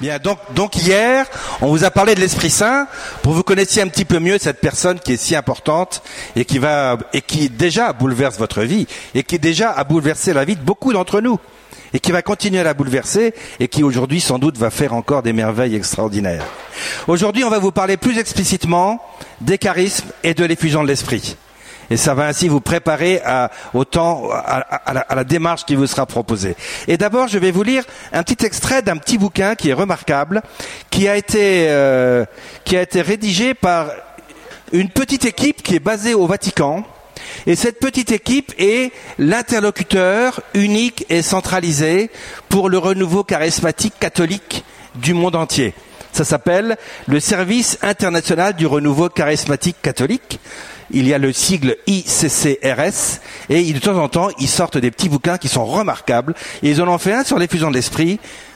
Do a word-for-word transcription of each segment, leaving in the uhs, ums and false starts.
Bien, donc, donc hier, on vous a parlé de l'Esprit Saint pour que vous connaissiez un petit peu mieux cette personne qui est si importante et qui va et qui déjà bouleverse votre vie et qui déjà a bouleversé la vie de beaucoup d'entre nous et qui va continuer à la bouleverser et qui aujourd'hui sans doute va faire encore des merveilles extraordinaires. Aujourd'hui, on va vous parler plus explicitement des charismes et de l'effusion de l'Esprit. Et ça va ainsi vous préparer à, au temps, à, à, la, à la démarche qui vous sera proposée. Et d'abord, je vais vous lire un petit extrait d'un petit bouquin qui est remarquable, qui a été, euh, qui a été rédigé par une petite équipe qui est basée au Vatican. Et cette petite équipe est l'interlocuteur unique et centralisé pour le renouveau charismatique catholique du monde entier. Ça s'appelle le Service international du renouveau charismatique catholique. Il y a le sigle I C C R S et de temps en temps, ils sortent des petits bouquins qui sont remarquables. Et ils en ont fait un sur l'effusion de l'esprit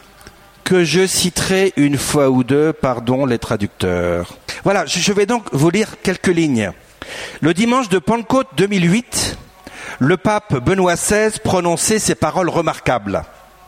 que je citerai une fois ou deux, pardon les traducteurs. Voilà, je vais donc vous lire quelques lignes. Le dimanche de Pentecôte deux mille huit, le pape Benoît seize prononçait ces paroles remarquables.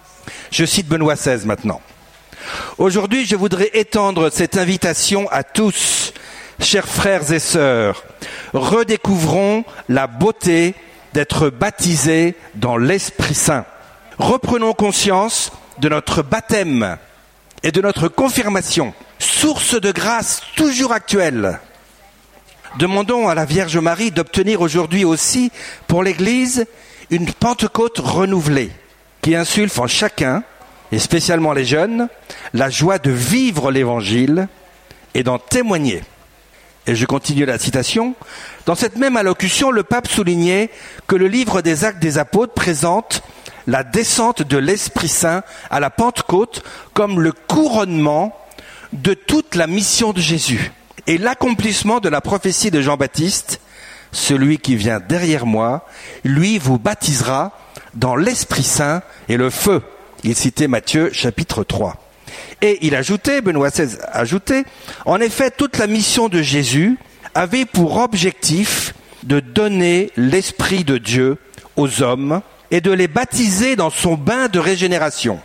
Je cite Benoît seize maintenant. Aujourd'hui, je voudrais étendre cette invitation à tous, chers frères et sœurs. Redécouvrons la beauté d'être baptisés dans l'Esprit Saint. Reprenons conscience de notre baptême et de notre confirmation, source de grâce toujours actuelle. Demandons à la Vierge Marie d'obtenir aujourd'hui aussi pour l'Église une Pentecôte renouvelée qui insuffle en chacun, et spécialement les jeunes, la joie de vivre l'Évangile et d'en témoigner. Et je continue la citation. Dans cette même allocution, le pape soulignait que le livre des Actes des Apôtres présente la descente de l'Esprit Saint à la Pentecôte comme le couronnement de toute la mission de Jésus et l'accomplissement de la prophétie de Jean-Baptiste. Celui qui vient derrière moi, lui vous baptisera dans l'Esprit Saint et le feu. Il citait Matthieu chapitre trois. Et il ajoutait, Benoît seize ajoutait, en effet, toute la mission de Jésus avait pour objectif de donner l'Esprit de Dieu aux hommes et de les baptiser dans son bain de régénération.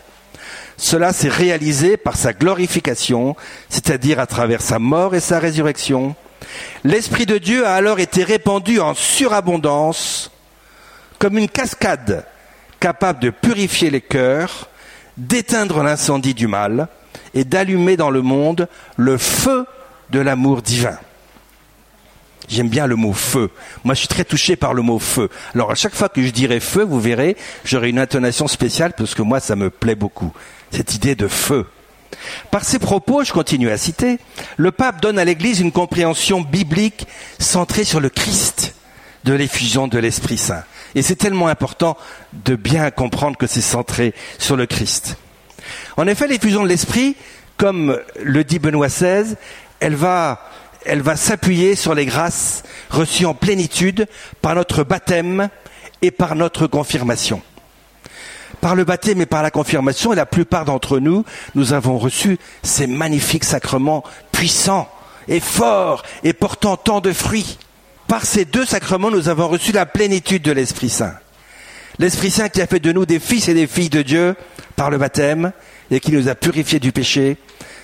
Cela s'est réalisé par sa glorification, c'est-à-dire à travers sa mort et sa résurrection. L'Esprit de Dieu a alors été répandu en surabondance, comme une cascade capable de purifier les cœurs, d'éteindre l'incendie du mal et d'allumer dans le monde le feu de l'amour divin. J'aime bien le mot feu. Moi, je suis très touché par le mot feu. Alors, à chaque fois que je dirai feu, vous verrez, j'aurai une intonation spéciale parce que moi, ça me plaît beaucoup. Cette idée de feu. Par ces propos, je continue à citer, le pape donne à l'Église une compréhension biblique centrée sur le Christ de l'effusion de l'Esprit Saint. Et c'est tellement important de bien comprendre que c'est centré sur le Christ. En effet, l'effusion de l'Esprit, comme le dit Benoît seize, elle va, elle va s'appuyer sur les grâces reçues en plénitude par notre baptême et par notre confirmation. Par le baptême et par la confirmation, et la plupart d'entre nous, nous avons reçu ces magnifiques sacrements puissants et forts et portant tant de fruits. Par ces deux sacrements, nous avons reçu la plénitude de l'Esprit Saint. L'Esprit Saint qui a fait de nous des fils et des filles de Dieu par le baptême et qui nous a purifiés du péché.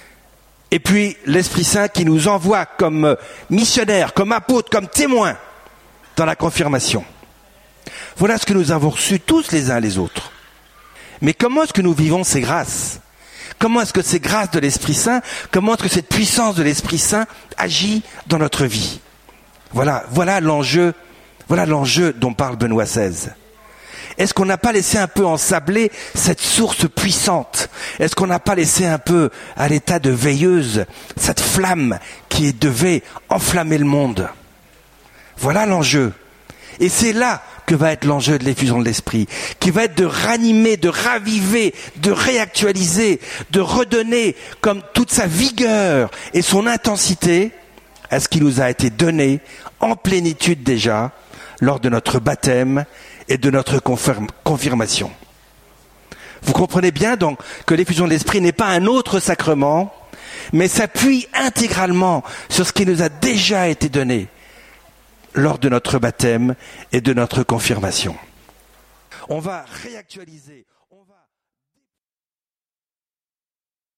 Et puis l'Esprit Saint qui nous envoie comme missionnaires, comme apôtres, comme témoins dans la confirmation. Voilà ce que nous avons reçu tous les uns les autres. Mais comment est-ce que nous vivons ces grâces ? Comment est-ce que ces grâces de l'Esprit Saint, comment est-ce que cette puissance de l'Esprit Saint agit dans notre vie ? Voilà, voilà l'enjeu, voilà l'enjeu dont parle Benoît seize. Est-ce qu'on n'a pas laissé un peu ensabler cette source puissante ? Est-ce qu'on n'a pas laissé un peu à l'état de veilleuse cette flamme qui devait enflammer le monde ? Voilà l'enjeu. Et c'est là que va être l'enjeu de l'effusion de l'Esprit, qui va être de ranimer, de raviver, de réactualiser, de redonner comme toute sa vigueur et son intensité à ce qui nous a été donné en plénitude déjà lors de notre baptême et de notre confirmation. Vous comprenez bien donc que l'effusion de l'Esprit n'est pas un autre sacrement, mais s'appuie intégralement sur ce qui nous a déjà été donné lors de notre baptême et de notre confirmation. On va réactualiser